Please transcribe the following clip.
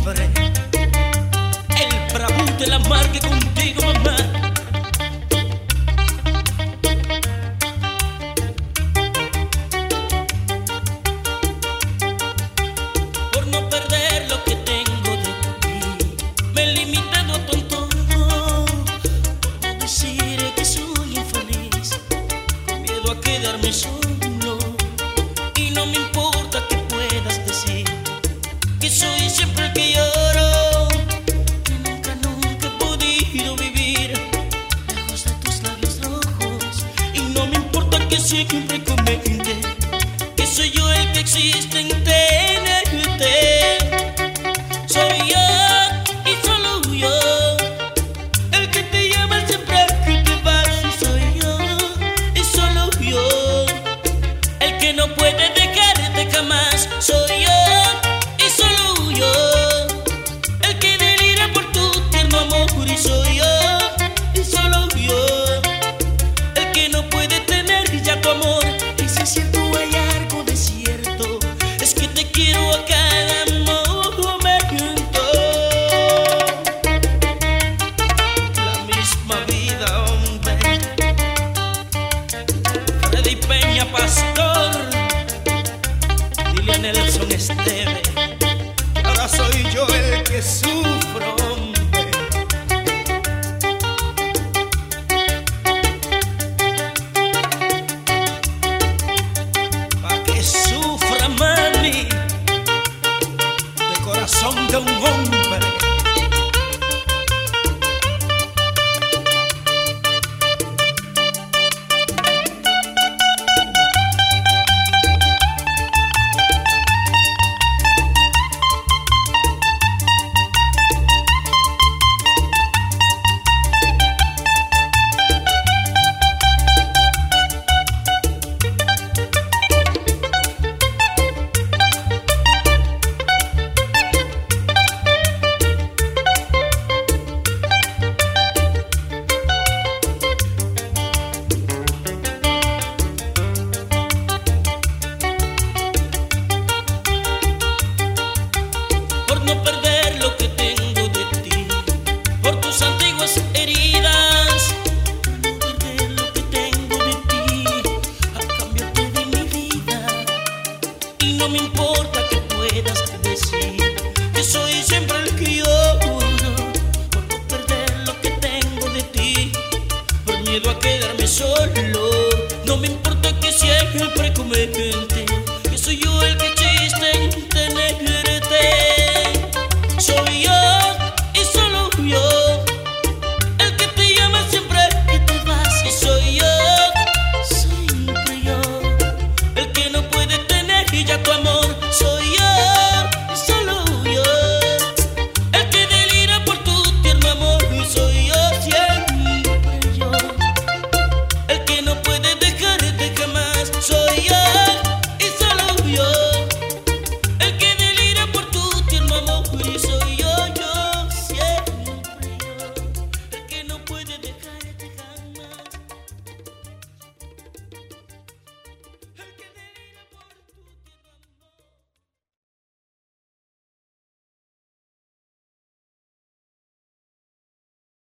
hombre, el bravú de la mar que contigo, mamá. Por no perder lo que tengo de ti, me he limitado a tu entorno. Por no decir que soy infeliz, con miedo a quedarme solo. Y no me importa que puedas decir que soy siempre el que lloro, que nunca he podido vivir lejos de tus labios rojos. Y no me importa que siempre comente que soy yo el que existe en tenerte. Soy yo y solo yo el que te llama siempre que te vas. Y soy yo y solo yo el que no puede dejarte jamás. Soy yo y solo yo el que delira por tu tierno amor. Y soy yo y solo yo el que no puede tener ya tu amor. Y si es cierto hay algo de cierto, es que te quiero a cada momento. La misma vida, hombre. Freddy Peña Pastor, dile a Nelson Esteve que ahora soy yo el que sufro, hombre. Pa' que sufra, mami, de corazón de un hombre. No perder lo que tengo de ti, por tus antiguas heridas. No perder lo que tengo de ti, a cambio de mi vida. Y no me importa que puedas decir que soy siempre el que lloro, por no perder lo que tengo de ti, por miedo a quedarme solo. No me importa que siempre comete